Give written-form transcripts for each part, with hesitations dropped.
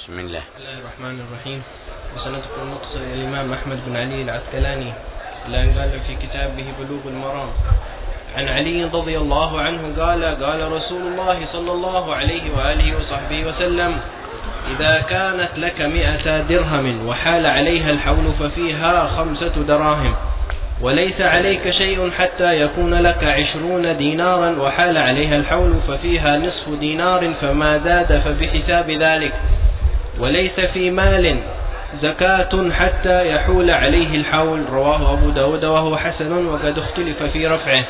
بسم الله الرحمن الرحيم. وسنذكر مقصد الإمام أحمد بن علي العسقلاني لأن قال في كتابه بلوغ المرام عن علي رضي الله عنه قال قال رسول الله صلى الله عليه وآله وصحبه وسلم: إذا كانت لك 100 درهم وحال عليها الحول ففيها 5 دراهم، وليس عليك شيء حتى يكون لك 20 دينارا وحال عليها الحول ففيها نصف دينار فما زاد فبحساب ذلك، وليس في مال زكاة حتى يحول عليه الحول. رواه أبو داود وهو حسن وقد اختلف في رفعه.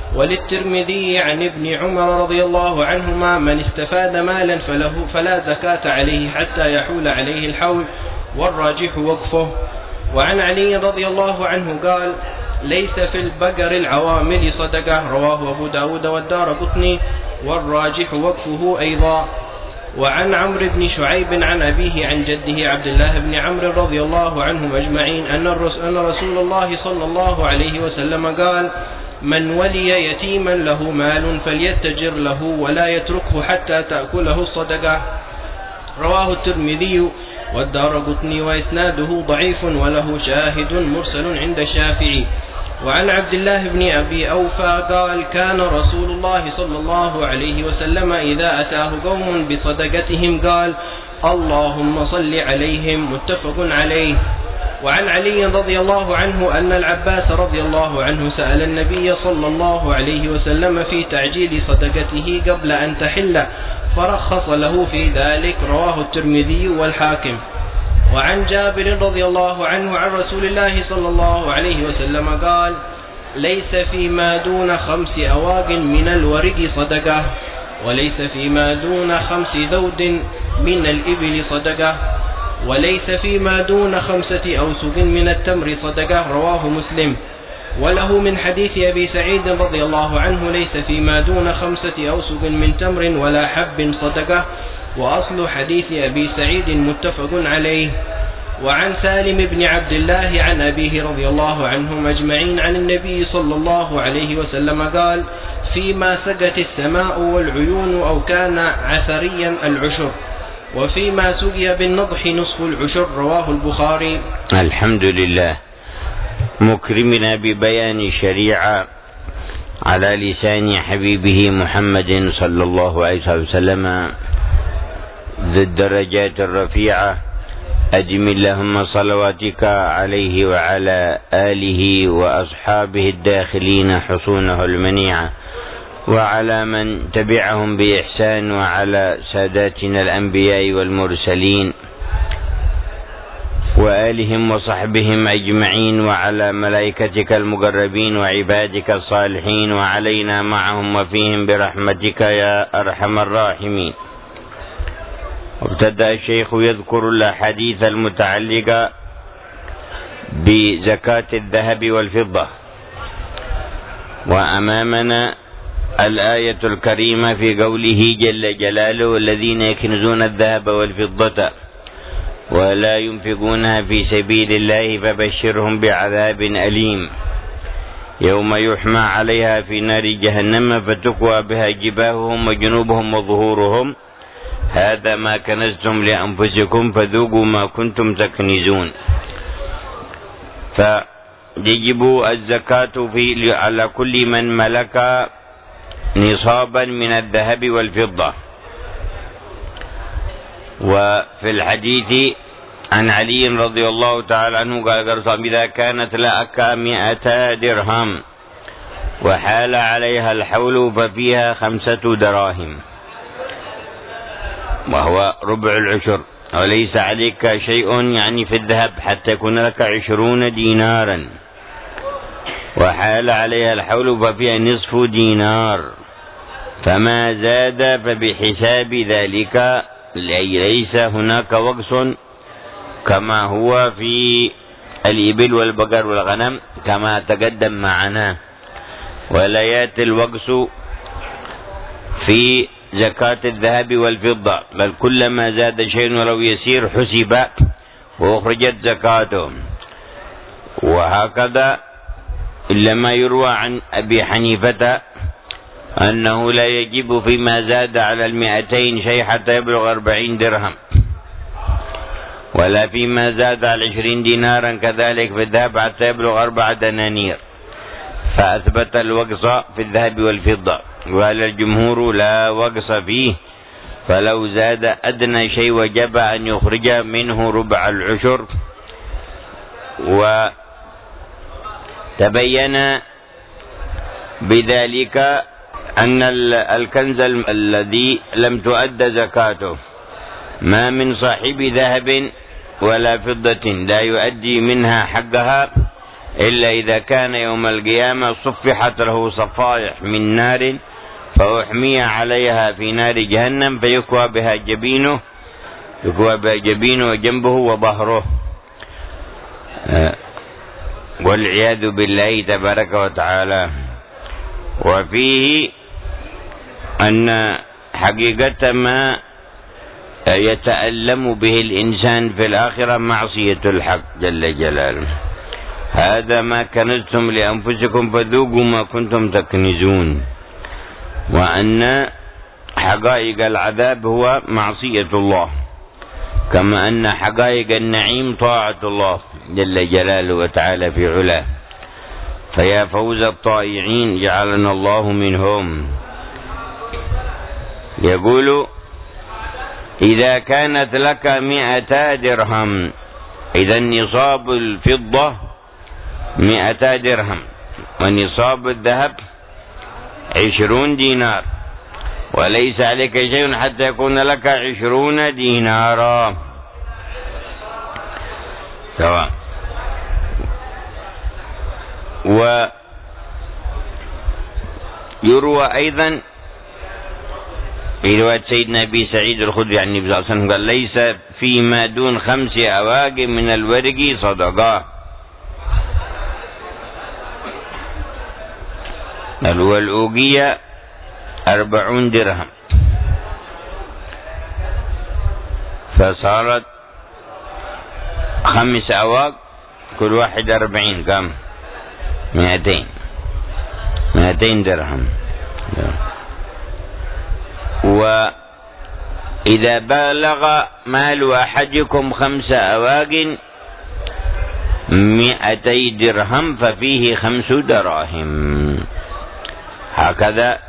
وللترمذي عن ابن عمر رضي الله عنهما: من استفاد مالا فلا زكاة عليه حتى يحول عليه الحول، والراجح وقفه. وعن علي رضي الله عنه قال: ليس في البقر العوامل صدقة. رواه أبو داود والدارقطني، والراجح وقفه أيضا. وعن عمرو بن شعيب عن أبيه عن جده عبد الله بن عمرو رضي الله عنهم أجمعين أن رسول الله صلى الله عليه وسلم قال: من ولي يتيما له مال فليتجر له ولا يتركه حتى تأكله الصدقة. رواه الترمذي والدارقطني وإسناده ضعيف وله شاهد مرسل عند الشافعي. وعن عبد الله بن أبي أوفى قال: كان رسول الله صلى الله عليه وسلم إذا أتاه قوم بصدقتهم قال: اللهم صل عليهم. متفق عليه. وعن علي رضي الله عنه أن العباس رضي الله عنه سأل النبي صلى الله عليه وسلم في تعجيل صدقته قبل أن تحل فرخص له في ذلك. رواه الترمذي والحاكم. وعن جابر رضي الله عنه عن رسول الله صلى الله عليه وسلم قال: ليس فيما دون 5 أواق من الورق صدقة، وليس فيما دون 5 ذود من الإبل صدقة، وليس فيما دون 5 أوسق من التمر صدقة. رواه مسلم. وله من حديث أبي سعيد رضي الله عنه: ليس فيما دون 5 أوسق من تمر ولا حب صدقة. وأصل حديث أبي سعيد متفق عليه. وعن سالم بن عبد الله عن أبيه رضي الله عنهم أجمعين عن النبي صلى الله عليه وسلم قال: فيما سقت السماء والعيون أو كان عثريا العشر، وفيما سقي بالنضح نصف العشر. رواه البخاري. الحمد لله، مكرمنا ببيان الشريعة على لسان حبيبه محمد صلى الله عليه وسلم ذي الدرجات الرفيعة. أدم اللهم صلواتك عليه وعلى آله وأصحابه الداخلين حصونه المنيعة، وعلى من تبعهم بإحسان، وعلى ساداتنا الأنبياء والمرسلين وآلهم وصحبهم أجمعين، وعلى ملائكتك المقربين وعبادك الصالحين، وعلينا معهم وفيهم برحمتك يا أرحم الراحمين. ابتدأ الشيخ يذكر الأحاديث المتعلقة بزكاة الذهب والفضة، وأمامنا الآية الكريمة في قوله جل جلاله: الذين يكنزون الذهب والفضة ولا ينفقونها في سبيل الله فبشرهم بعذاب أليم يوم يحمى عليها في نار جهنم فتكوى بها جباههم وجنوبهم وظهورهم هذا ما كنزتم لأنفسكم فذوقوا ما كنتم تكنزون. فيجب الزكاة على كل من ملك نصابا من الذهب والفضة. وفي الحديث عن علي رضي الله تعالى عنه قال: إذا كانت لك 100 درهم وحال عليها الحول ففيها 5 دراهم، وهو ربع العشر، وليس عليك شيء يعني في الذهب حتى يكون لك 20 دينارا، وحال عليها الحول ففيها نصف دينار، فما زاد فبحساب ذلك. ليس هناك وقص كما هو في الإبل والبقر والغنم كما تقدم معنا، ولا يأتي الوقص في زكاة الذهب والفضة، بل كلما زاد شيء ولو يسير حسب وأخرجت زكاته. وهكذا إلا ما يروى عن أبي حنيفة أنه لا يجب فيما زاد على 200 شيء حتى يبلغ 40 درهم، ولا فيما زاد على 20 دينارا كذلك في الذهب حتى يبلغ 4 دنانير، فأثبت الوقص في الذهب والفضة. وقال الجمهور لا وقص فيه، فلو زاد أدنى شيء وجب أن يخرج منه ربع العشر. وتبين بذلك أن الكنز الذي لم تؤد زكاته ما من صاحب ذهب ولا فضة لا يؤدي منها حقها إلا إذا كان يوم القيامة صفحت له صفائح من نار فأحمي عليها في نار جهنم فيكوى بها جبينه وجنبه وظهره، والعياذ بالله تبارك وتعالى. وفيه أن حقيقة ما يتألم به الإنسان في الآخرة معصية الحق جل جلاله. هذا ما كنزتم لأنفسكم فذوقوا ما كنتم تكنزون. وأن حقائق العذاب هو معصية الله، كما أن حقائق النعيم طاعة الله جل جلاله وتعالى في علاه. فيا فوز الطائعين جعلنا الله منهم. يقول إذا كانت لك 200 درهم، إذا نصاب الفضة 200 درهم ونصاب الذهب 20 دينار، وليس عليك شيء حتى يكون لك 20 دينارا سواء. ويروى أيضا في رواية سيدنا أبي سعيد الخدري عن النبي صلى الله عليه وسلم قال ليس فيما دون 5 أواق من الورق صدقة. والأوقية 40 درهم، فصارت 5 أواق كل واحد 40 كم 200 درهم. وإذا بلغ مال أحدكم 5 أواق 200 درهم ففيه 5 دراهم. هكذا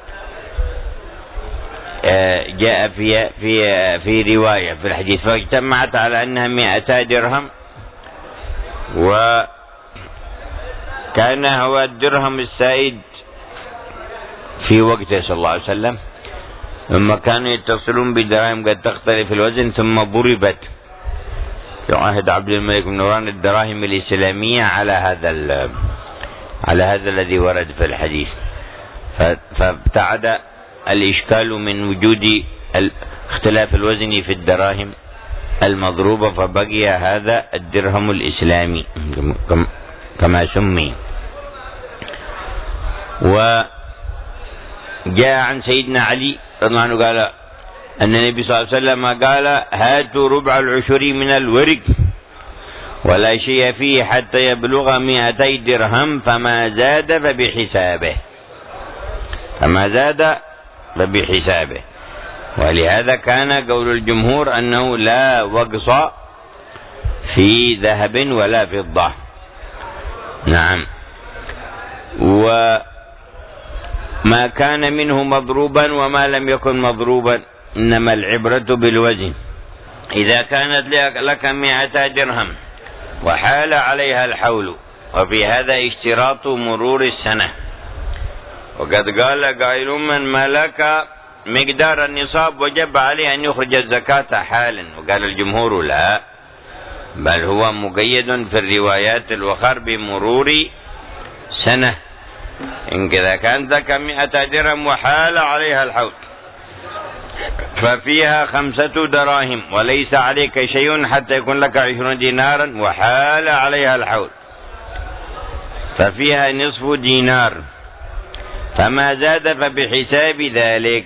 جاء في رواية في الحديث، فاجتمعت على أنها 200 درهم. وكان هو الدرهم السائد في وقته صلى الله عليه وسلم، ثم كانوا يتصلون بدراهم قد تختلف الوزن، ثم ضربت في عهد عبد الملك بن مروان الدراهم الإسلامية على هذا الذي ورد في الحديث، فابتعد الإشكال من وجود اختلاف الوزن في الدراهم المضروبة، فبقي هذا الدرهم الإسلامي كما سمي. وجاء عن سيدنا علي رضي الله عنه قال أن النبي صلى الله عليه وسلم قال هاتوا ربع العشر من الورق ولا شيء فيه حتى يبلغ 200 درهم، فما زاد فبحسابه. ولهذا كان قول الجمهور أنه لا وقص في ذهب ولا فضة. نعم. وما كان منه مضروبا وما لم يكن مضروبا، إنما العبرة بالوزن. إذا كانت لك 200 درهم وحال عليها الحول، وفي هذا اشتراط مرور السنة. وقد قال قائل من ملك مقدار النصاب وجب عليه أن يخرج الزكاة حالا، وقال الجمهور لا، بل هو مقيد في الروايات الأخرى بمرور سنة. إن كذا كانت لك 100 درهم وحال عليها الحول ففيها 5 دراهم وليس عليك شيء حتى يكون لك 20 دينارا وحال عليها الحول ففيها نصف دينار، فما زاد فبحساب ذلك.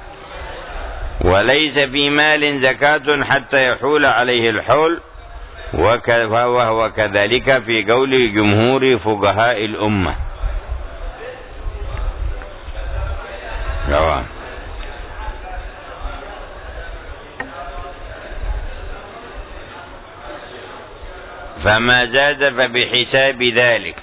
وليس في مال زكاة حتى يحول عليه الحول، وهو كذلك في قول جمهور فقهاء الأمة. رواه. فما زاد فبحساب ذلك.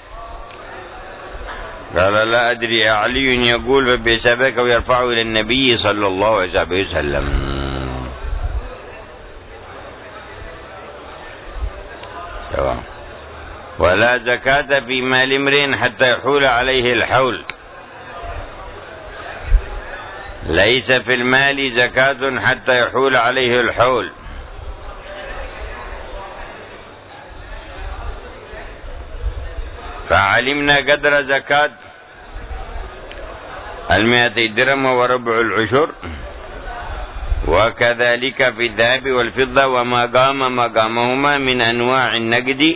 قال لا أدري علي يقول فبحسابك ويرفعه إلى النبي صلى الله عليه وسلم. ولا زكاة في مال امرئ حتى يحول عليه الحول. ليس في المال زكاة حتى يحول عليه الحول. فعلمنا قدر زكاة 200 درهم وربع العشر، وكذلك في الذهب والفضة وما قام مقامهما من أنواع النقد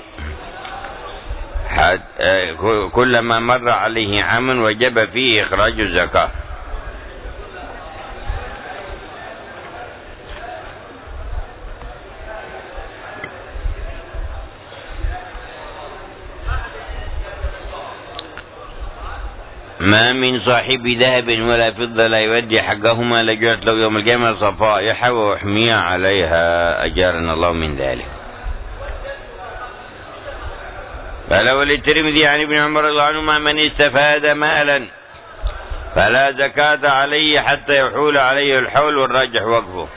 كلما مر عليه عام وجب فيه إخراج الزكاة. ما من صاحب ذهب ولا فضة لا يؤدي حقهما لجعلت له يوم القيامة صفائح وأحمي عليها، أجارنا الله من ذلك. قال وللترمذي عن ابن عمر رضي الله عنهما من استفاد مالا فلا زكاة عليه حتى يحول عليه الحول، والراجح وقفه،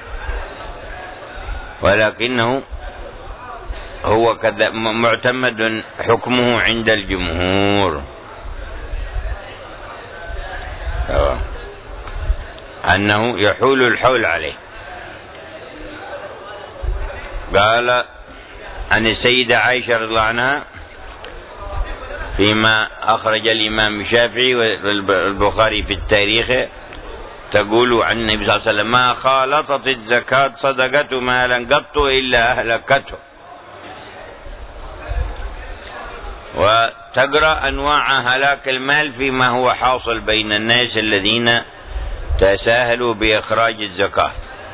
ولكنه هو معتمد حكمه عند الجمهور أنه يحول الحول عليه. قال عن السيدة عائشة رضي الله عنها فيما أخرج الإمام الشافعي والبخاري في التاريخ تقول عن النبي صلى الله عليه وسلم ما خالطت الزكاة صدقة مالا قط إلا أهلكته. وتقرأ أنواع هلاك المال فيما هو حاصل بين الناس الذين تساهلوا بإخراج الزكاة،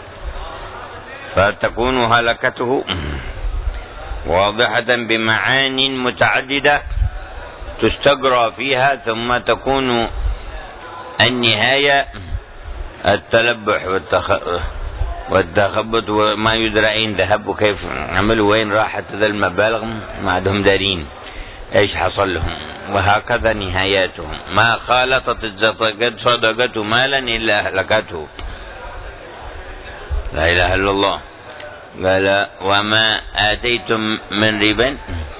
فتكون هلكته واضحة بمعان متعددة تستقرأ فيها، ثم تكون النهاية التلبح والتخبط وما يدرى أين ذهب وكيف عملوا وين راحت ذا المبالغ، ما عندهم دارين ايش حصل لهم، وهكذا نهاياتهم. ما خالطت الصدقة مالا إلا أهلكته. لا إله إلا الله. قال وما آتيتم من ربا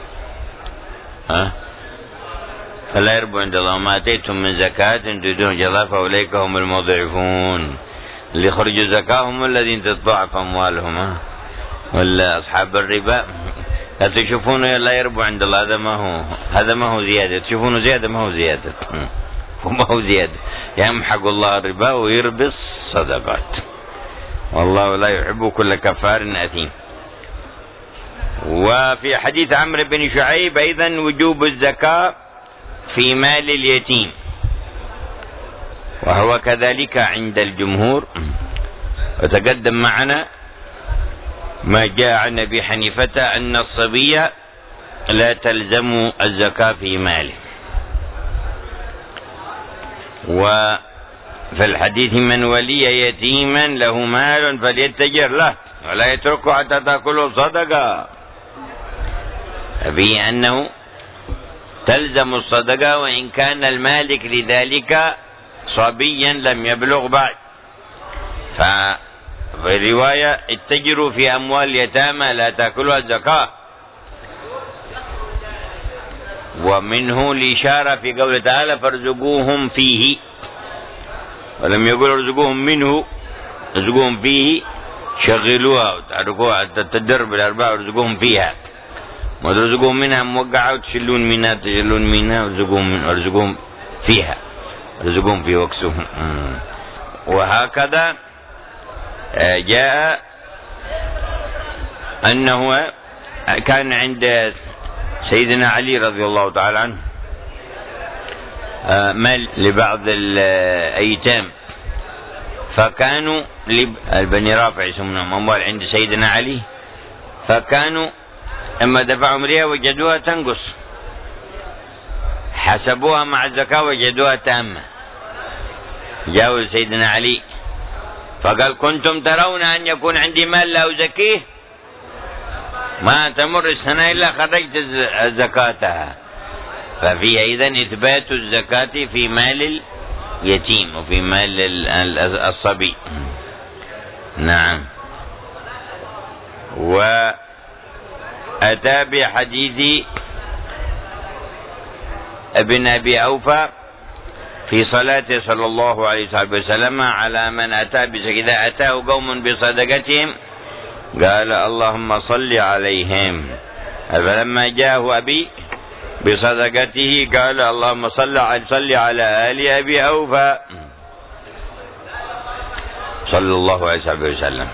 فلا يربو عند الله، وما آتيتم من زكاة تريدون جزاء فأولئك هم المضعفون، اللي يخرجوا زكاة هم الذين تضاعف أموالهم. ولا أصحاب الربا لا تشوفونه لا يربو عند الله، هذا ما هو زيادة، تشوفونه زيادة ما هو زيادة، وما هو زيادة، يمحق الله الربا ويربي الصدقات، والله لا يحب كل كفار أثيم. وفي حديث عمرو بن شعيب أيضا وجوب الزكاة في مال اليتيم، وهو كذلك عند الجمهور. وتقدم معنا ما جاء عن أبي حنيفة أن الصبي لا تلزم الزكاة في ماله. وفي الحديث من ولي يتيما له مال فليتجر له ولا يتركه حتى تأكله صدقة، فيه أنه تلزم الصدقة وإن كان المالك لذلك صبيا لم يبلغ بعد. في رواية اتجروا في أموال اليتامى لا تأكلها الزكاة. ومنه الإشارة في قوله تعالى فارزقوهم فيه، ولم يقول ارزقوهم منه، ارزقوهم فيه، شغلوها وتحركوها تدرب الأربعة وارزقوهم فيها، وترزقوهم منها موقعة وتشلون منها تشلون منها وارزقوهم فيها، ارزقوهم في وكسهم. وهكذا جاء أنه كان عند سيدنا علي رضي الله تعالى عنه مال لبعض الأيتام، فكانوا البني رافع يسمونهم أموال عند سيدنا علي، فكانوا لما دفعوا ليها وجدوها تنقص، حسبوها مع الزكاة وجدوها تامة، جاءوا لسيدنا علي فقال كنتم ترون أن يكون عندي مال لا أزكيه؟ ما تمر السنة إلا خرجت زكاتها. ففي أيضا إثبات الزكاة في مال اليتيم وفي مال الصبي. نعم. وأتى بحديث ابن أبي أوفى في صلاته صلى الله عليه وسلم على من أتى إذا أتاه قوم بصدقتهم قال اللهم صل عليهم. فلما جاءه أبي بصدقته قال اللهم صل على آل أبي أوفى صلى الله عليه وسلم.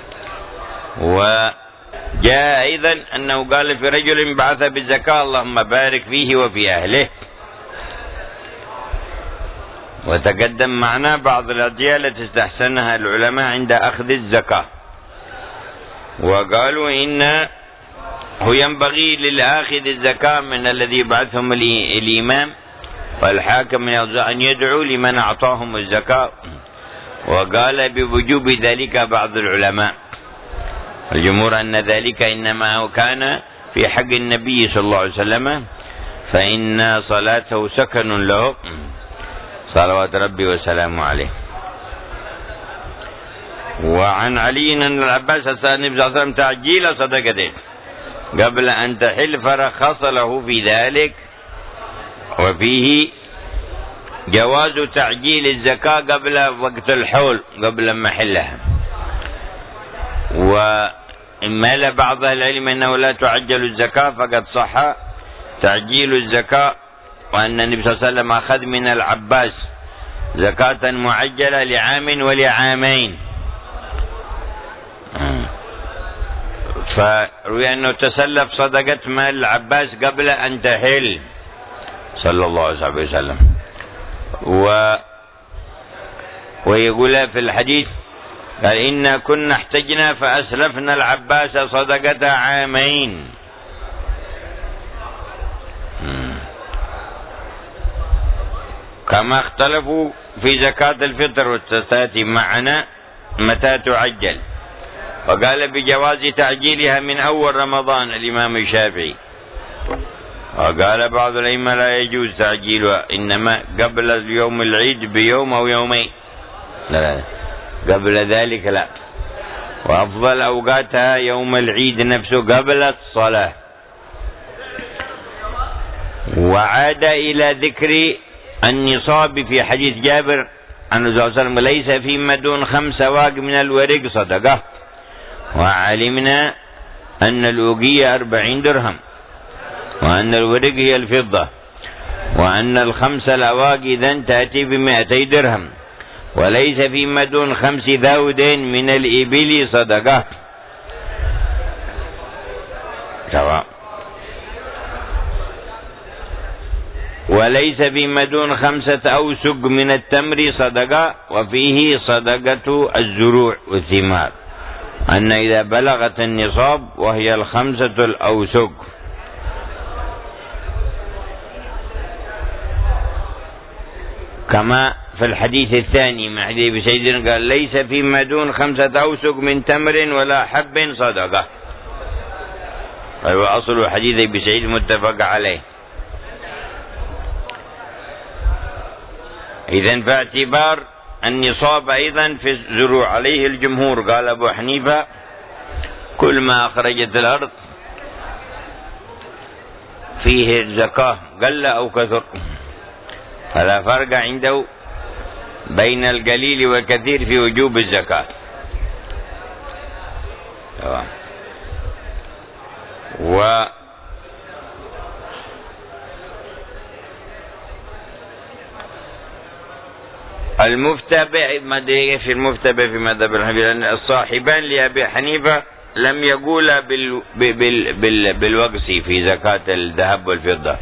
وجاء أيضا أنه قال في رجل بعث بالزكاة اللهم بارك فيه وفي أهله. وتقدم معنا بعض الأدعية التي استحسنها العلماء عند أخذ الزكاة، وقالوا إنه ينبغي للآخذ الزكاة من الذي بعثهم الإمام والحاكم أن يدعو لمن أعطاهم الزكاة. وقال بوجوب ذلك بعض العلماء. الجمهور أن ذلك إنما كان في حق النبي صلى الله عليه وسلم، فإن صلاته سكن له صلوات ربي وسلامه عليه. وعن علي أن العباس سأل النبي صلى الله عليه وسلم تعجيل صدقته قبل أن تحل فرخص له في ذلك، وفيه جواز تعجيل الزكاة قبل وقت الحول قبل محلها. وإما بعض العلم أنه لا تعجل الزكاة فقد صح تعجيل الزكاة، وأن النبي صلى الله عليه وسلم أخذ من العباس زكاة معجلة لعام ولعامين، فروي أنه تسلف صدقة مال العباس قبل أن تحل صلى الله عليه وسلم. ويقول في الحديث قال إنا كنا احتجنا فأسلفنا العباس صدقة عامين. كما اختلفوا في زكاة الفطر والتساتي معنا متى تعجل، وقال بجواز تعجيلها من أول رمضان الإمام الشافعي، وقال بعض الأئمة لا يجوز تعجيلها إنما قبل يوم العيد بيوم أو يومين، لا قبل ذلك لا، وأفضل أوقاتها يوم العيد نفسه قبل الصلاة. وعاد إلى ذكر النصاب في حديث جابر أنه صلى الله عليه وسلم ليس فيما دون 5 واق من الورق صدقة، وعلمنا أن الأوقية 40 درهم، وأن الورق هي الفضة، وأن ال5 الأواق إذن تأتي ب200 درهم، وليس فيما دون 5 ذود من الإبل صدقة. سواء. وليس فيما دون 5 أوسق من التمر صدقة، وفيه صدقة الزروع والثمار، أن إذا بلغت النصاب وهي 5 الأوسق. كما في الحديث الثاني مع حديث سيدنا قال ليس فيما دون 5 أوسق من تمر ولا حب صدقة، وهو أصل حديث أبي سعيد متفق عليه. إذن فاعتبار النصاب أيضا في الزروع عليه الجمهور. قال أبو حنيفة كل ما أخرجت الأرض فيه الزكاة قل أو كثر، فلا فرق عنده بين القليل والكثير في وجوب الزكاة. المفتى في المفتى في مذهب الحنفية لأن الصاحبان لأبي حنيفة لم يقولا بالوقس في زكاة الذهب والفضة.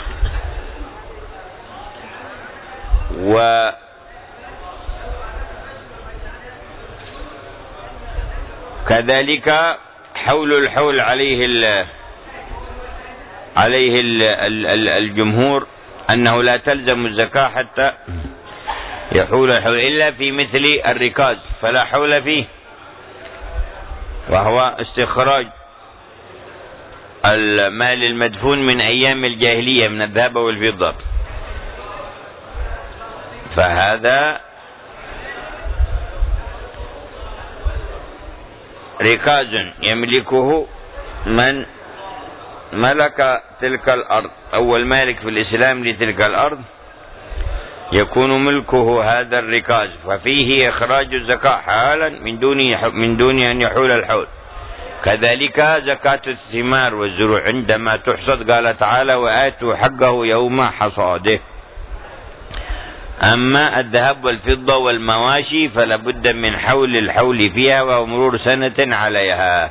وكذلك حول الحول عليه الجمهور أنه لا تلزم الزكاة حتى يحول الحول إلا في مثل الركاز فلا حول فيه، وهو استخراج المال المدفون من أيام الجاهلية من الذهب والفضة، فهذا ركاز يملكه من ملك تلك الأرض، أول مالك في الإسلام لتلك الأرض يكون ملكه هذا الركاز، ففيه إخراج الزكاة حالا من دون أن يحول الحول. كذلك زكاة الثمار والزروع عندما تحصد قال تعالى وآتوا حقه يوم حصاده. أما الذهب والفضة والمواشي فلا بد من حول الحول فيها ومرور سنة عليها.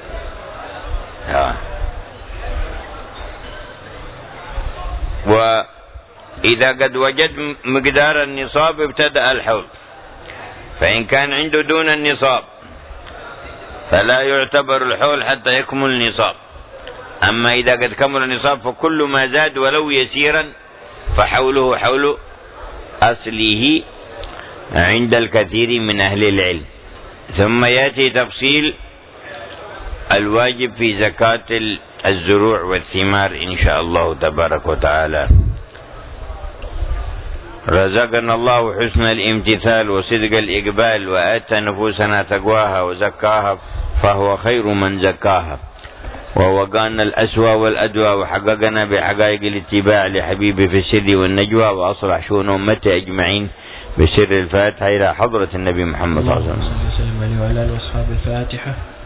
وإذا قد وجد مقدار النصاب ابتدأ الحول، فإن كان عنده دون النصاب فلا يعتبر الحول حتى يكمل النصاب. أما إذا قد كمل النصاب فكل ما زاد ولو يسيرا فحوله حول أصله عند الكثير من أهل العلم. ثم يأتي تفصيل الواجب في زكاة الزروع والثمار إن شاء الله تبارك وتعالى. رزقنا الله حسن الامتثال وصدق الإقبال، وآتى نفوسنا تقواها وزكاها فهو خير من زكاها، ووقانا الأسوأ والأدوى، وحققنا بحقائق الاتباع لحبيبه في السر والنجوى، وأصلح شؤون أمته أجمعين بسر الفاتحة إلى حضرة النبي محمد صلى الله عليه وسلم. اللهم صل وسلم عليه وعلى آله وأصحابه. الفاتحة.